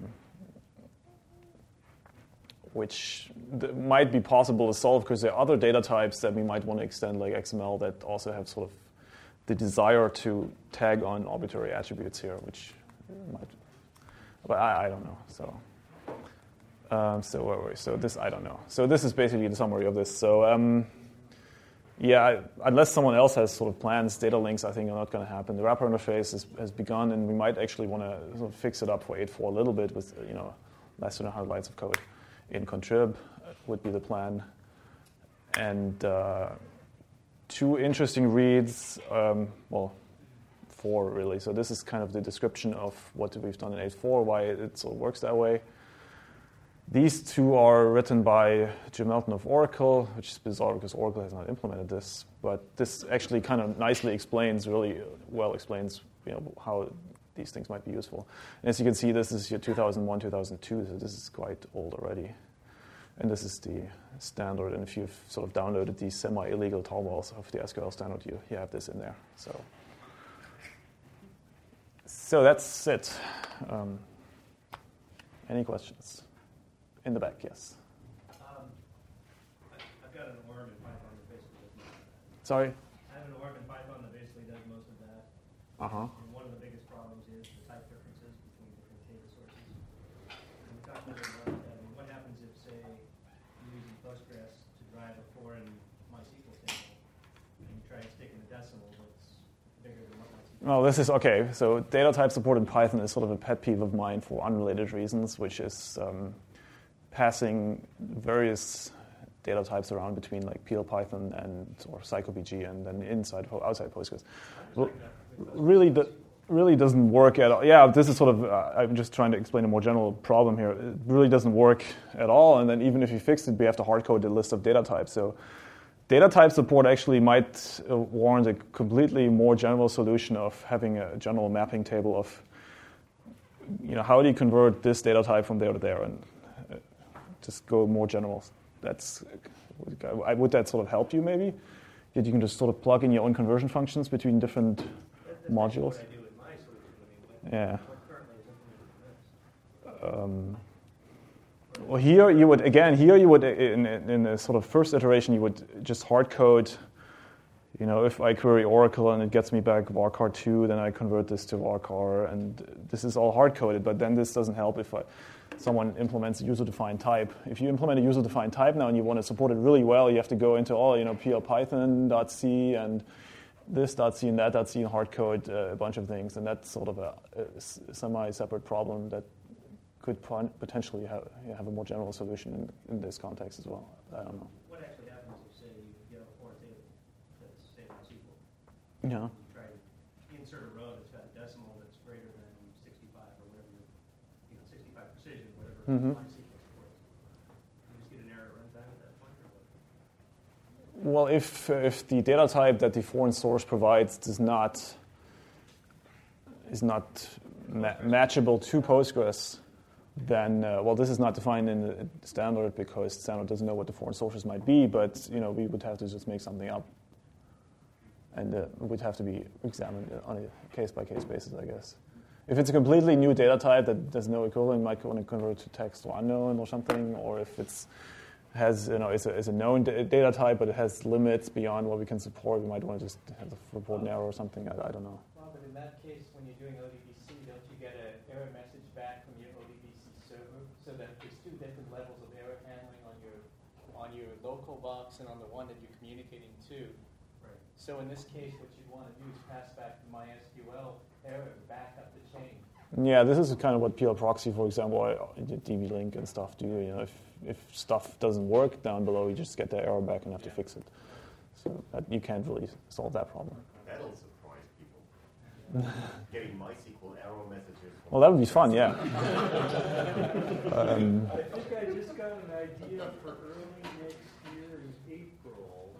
which th- might be possible to solve because there are other data types that we might want to extend, like X M L, that also have sort of the desire to tag on arbitrary attributes here, which might. But I, I don't know. So. Um, so where were we? So this, I don't know. So this is basically the summary of this. So um, yeah, unless someone else has sort of plans, data links I think are not going to happen. The wrapper interface is, has begun, and we might actually want to sort of fix it up for eight point four a little bit with you know less than one hundred lines of code in contrib would be the plan. And uh, two interesting reads, um, well, four really. So this is kind of the description of what we've done in eight point four, why it sort of works that way. These two are written by Jim Melton of Oracle, which is bizarre because Oracle has not implemented this. But this actually kind of nicely explains, really well explains, you know, how these things might be useful. And as you can see, this is your two thousand one, two thousand two, so this is quite old already. And this is the standard. And if you've sort of downloaded these semi-illegal tarbals of the S Q L standard, you, you have this in there. So, so that's it. Um, any questions? In the back, yes. Um, I've got an orm in Python that basically does most of that. Sorry? I have an orm in Python that basically does most of that. Uh-huh. And one of the biggest problems is the type differences between different data sources. And we talked a little bit about that. I mean, what happens if, say, you're using Postgres to drive a foreign MySQL table, and you try and stick in a decimal that's bigger than what MySQL? Well, this is okay. So data type support in Python is sort of a pet peeve of mine for unrelated reasons, which is um, passing various data types around between like P L Python and or PsychoPG and then inside outside Postgres. Well, really, do, really doesn't work at all. Yeah, this is sort of uh, I'm just trying to explain a more general problem here. It really doesn't work at all. And then even if you fix it, we have to hard code the list of data types. So data type support actually might uh, warrant a completely more general solution of having a general mapping table of, you know, how do you convert this data type from there to there, and uh, just go more general. That's uh, would that sort of help you maybe? That you can just sort of plug in your own conversion functions between different That's modules. what I do with my solution. I mean, Yeah. what currently is implemented in this? Um, well, here you would again. Here you would in, in the sort of first iteration you would just hard code. You know, if I query Oracle and it gets me back varchar two, then I convert this to varchar, and this is all hard coded. But then this doesn't help if I, someone implements a user-defined type. If you implement a user-defined type now and you want to support it really well, you have to go into all you know P L Python.c and this.c and that.c and hard code uh, a bunch of things, and that's sort of a, a semi-separate problem that could pon- potentially have, have a more general solution in, in this context as well. I don't know. What actually happens if, say, you get a foreign table that's, say, MySQL? Yeah. You try to insert a row that's got a decimal that's greater than sixty-five or whatever, you know, sixty-five precision, whatever Mm-hmm. MySQL supports. You just get an error at runtime at that point, or what? Well, if if the data type that the foreign source provides does not is not ma- matchable to Postgres, then uh, well, this is not defined in the standard because standard doesn't know what the foreign sources might be. But you know, we would have to just make something up, and uh, it would have to be examined on a case by case basis, I guess. If it's a completely new data type that there's no equivalent, you might want to convert it to text or unknown or something, or if it's has, you know, it's a, it's a known d- data type, but it has limits beyond what we can support. We might want to just have a report an error or something. I, I don't know. Well, but in that case, when you're doing O D B C, don't you get an error message back from your O D B C server? So that there's two different levels of error handling on your on your local box and on the one that you're communicating to. Right. So in this case, what you'd want to do is pass back the MySQL error back up the chain. Yeah, this is kind of what P L proxy, for example, D B link and stuff do. You know, if if stuff doesn't work down below, you just get the error back and have to fix it. So that, you can't really solve that problem. That'll surprise people. Getting MySQL error messages. Well, that would be fun, yeah. um, I think I just got an idea for early next year in April.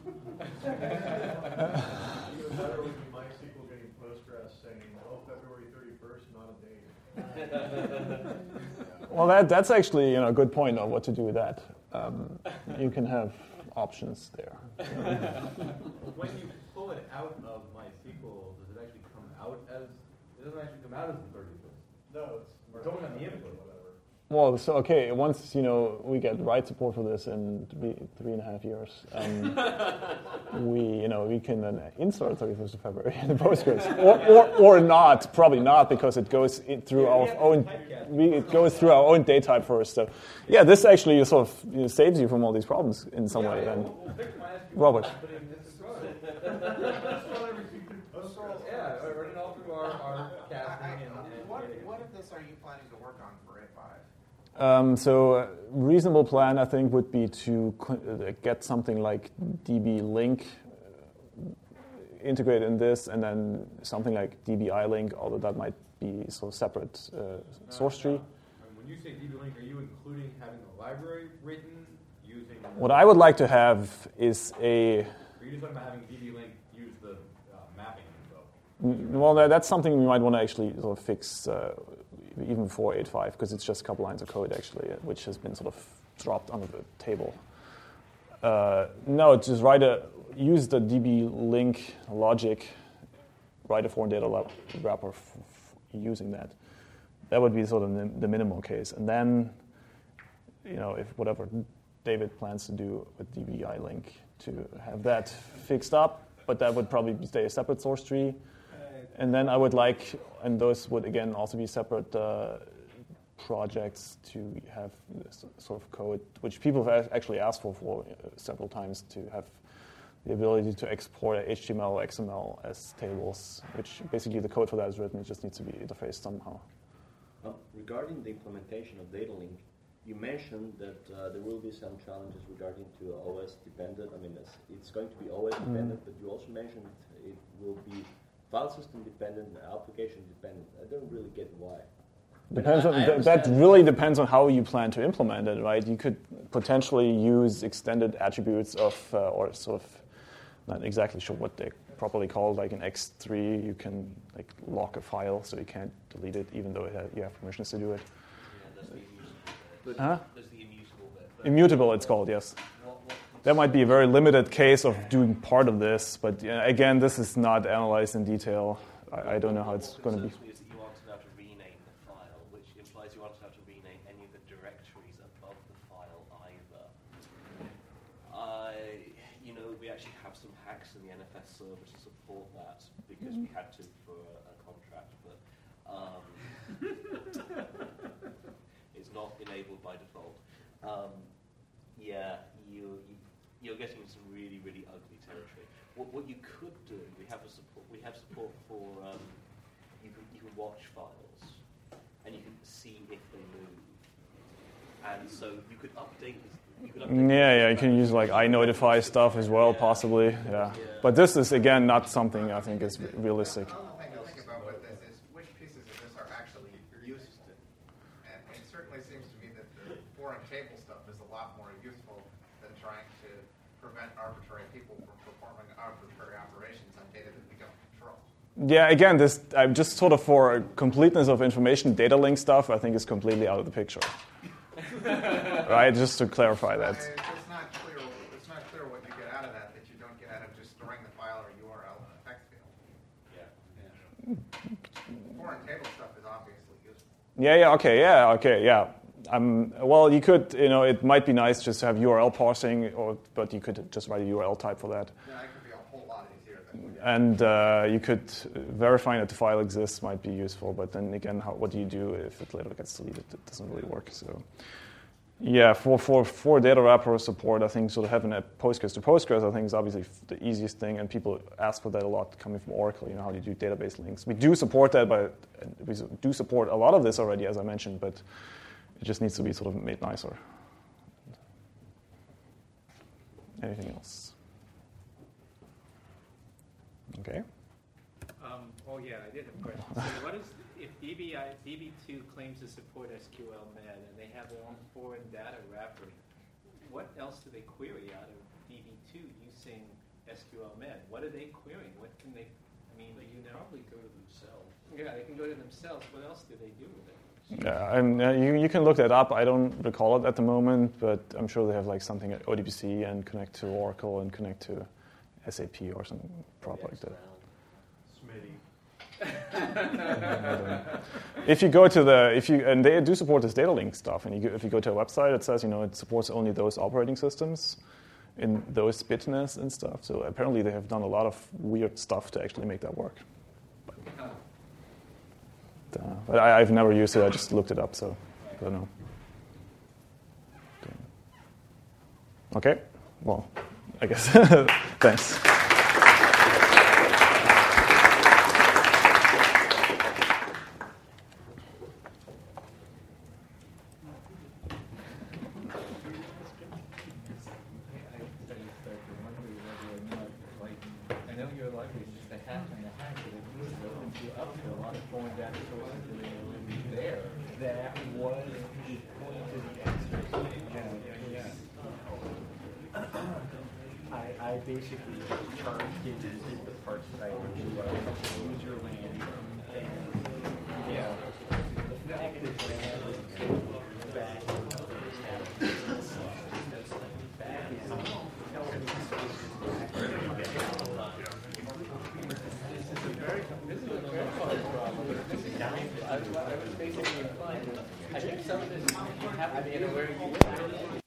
Even better would be MySQL getting Postgres saying, oh, February thirty-first, not a date. well, that that's actually, you know, a good point of what to do with that. Um, you can have options there. When you pull it out of MySQL, does it actually come out as, it doesn't actually come out as the thirty-first? No, it's It's only on the input. whatever. Well, so okay, once you know we get write support for this in three, three and a half years, um, we you know we can then insert thirty-first of February in the Postgres, or, or or not, probably not because it goes in through Yeah, our yeah, own typecast. we, it goes through our own data type first. So yeah, this actually sort of you know, saves you from all these problems in some Yeah, way. yeah, And we'll, we'll fix MySQL. Robert. But in this is yeah, I run it all through our, our casting and, and What, getting it. what of this are you planning to work on for A five? Um, so a reasonable plan, I think, would be to cl- uh, get something like D B link uh, integrated in this, and then something like D B I-link, although that might be sort of separate uh, source tree. No, no. When you say D B link, are you including having the library written, using... The, What I would like to have is a... Are you just talking about having D B link use the uh, mapping info? Well, that, that's something we might want to actually sort of fix uh, even for eight point five, because it's just a couple lines of code, actually, uh, which has been sort of dropped under the table. Uh, no, just write a, use the D B link logic, write a foreign data lab, wrapper f- f- using that. That would be sort of the, the minimal case. And then, you know, if whatever David plans to do with D B I link to have that fixed up, but that would probably stay a separate source tree. And then I would like, and those would again also be separate uh, projects to have this sort of code, which people have actually asked for for uh, several times, to have the ability to export H T M L, X M L as tables, which basically the code for that is written. It just needs to be interfaced somehow. Um, regarding the implementation of data link, you mentioned that uh, there will be some challenges regarding to O S dependent. I mean, it's, it's going to be O S dependent, but you also mentioned it will be file system dependent and application dependent. I don't really get why. Depends I- on, I th- that understand. really depends on how you plan to implement it, right? You could potentially use extended attributes of, uh, or sort of, not exactly sure what they're properly called, like in X three, you can like lock a file so you can't delete it even though it ha- you have permissions to do it. Yeah, that's the immutable bit. Huh? There's the immutable bit. but- Immutable, it's called, yes. What- what- That might be a very limited case of doing part of this, but uh, again, this is not analyzed in detail. I, I don't know how it's going to be. Essentially, is that you want to have to rename the file, which implies you want to have to rename any of the directories above the file either. I, you know, we actually have some hacks in the N F S server to support that because we had to for a, a contract, but um, it's not enabled by default. Um, yeah, you, you you're getting into some really, really ugly territory. What, what you could do, we have a support. We have support for um, you can you can watch files, and you can see if they move. And so you could update this. You could update Yeah, yeah, you can use like iNotify stuff as well, yeah. possibly. Yeah. yeah, but this is again not something I think is realistic. Another thing to think about with this is which pieces of this are actually used. And it certainly seems to me that the foreign table stuff is a lot more useful than trying to prevent arbitrary people from performing arbitrary operations on data that we don't control. Yeah, again, this I'm just sort of for completeness of information, data link stuff I think is completely out of the picture. Right, just to clarify that. It's not clear. It's not clear what you get out of that. That you don't get out of just storing the file or U R L in a text field. Yeah. yeah. Foreign table stuff is obviously useful. Yeah, yeah, okay, yeah, okay, yeah. Um, well, you could, you know, it might be nice just to have U R L parsing, or but you could just write a U R L type for that. Yeah, it could be a whole lot easier than. And uh, you could verifying that the file exists might be useful, but then again, how, what do you do if it later gets deleted? It doesn't really work. So, yeah, for for for data wrapper support, I think sort of having a Postgres to Postgres, I think is obviously the easiest thing, and people ask for that a lot coming from Oracle. You know, how do you do database links? We do support that, but we do support a lot of this already, as I mentioned, but it just needs to be sort of made nicer. Anything else? Okay. Um, oh yeah, I did have a question. So what is, if D B I, D B two claims to support S Q L M E D and they have their own foreign data wrapper, what else do they query out of D B two using S Q L M E D? What are they querying? What can they, I mean, They you can know? probably go to themselves. Yeah, they can go to themselves. What else do they do with it? Yeah, and uh, you you can look that up. I don't recall it at the moment, but I'm sure they have like something at O D B C and connect to Oracle and connect to S A P or some prop like that. Smitty. If you go to the if you and they do support this data link stuff, and you go, if you go to a website, it says you know it supports only those operating systems in those bitness and stuff. So apparently they have done a lot of weird stuff to actually make that work. But, uh, but I, I've never used it. I just looked it up, so I don't know. Okay. Well, I guess thanks. I basically charge digits in the parts that I would do uh, use your land and yeah, the fact is land is back back is this is a very this is a very hard problem. I was basically implying that I think some of this you have to be in a where you